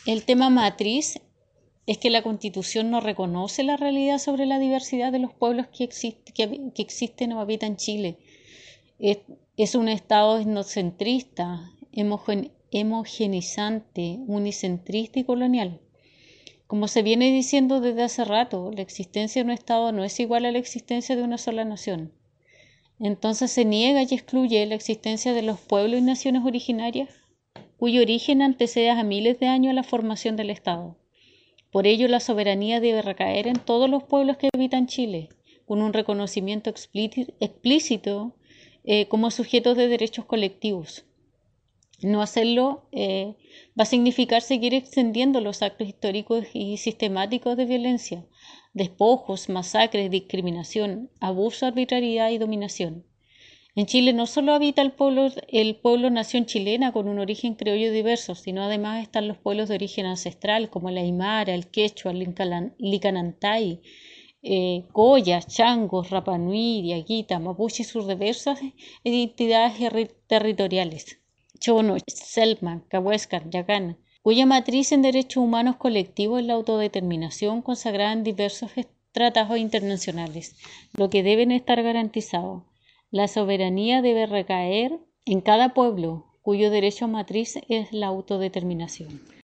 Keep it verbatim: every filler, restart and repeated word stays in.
El tema matriz es que la Constitución no reconoce la realidad sobre la diversidad de los pueblos que, exist que, que existen o habitan Chile. Es, es un Estado etnocentrista, homogen homogenizante, unicentrista y colonial. Como se viene diciendo desde hace rato, la existencia de un Estado no es igual a la existencia de una sola nación. Entonces se niega y excluye la existencia de los pueblos y naciones originarias, cuyo origen antecede a miles de años a la formación del Estado. Por ello, la soberanía debe recaer en todos los pueblos que habitan Chile, con un reconocimiento explícito eh, como sujetos de derechos colectivos. No hacerlo eh, va a significar seguir extendiendo los actos históricos y sistemáticos de violencia, despojos, masacres, discriminación, abuso, arbitrariedad y dominación. En Chile no solo habita el pueblo, el pueblo nación chilena con un origen criollo diverso, sino además están los pueblos de origen ancestral como el aymara, el quechua, el licanantay, eh, collas, changos, rapanui, diaguita, mapuche y sus diversas identidades territoriales. Chono, Selma, Cahuéscar, Yacana, cuya matriz en derechos humanos colectivos es la autodeterminación consagrada en diversos tratados internacionales, lo que deben estar garantizados. La soberanía debe recaer en cada pueblo, cuyo derecho matriz es la autodeterminación.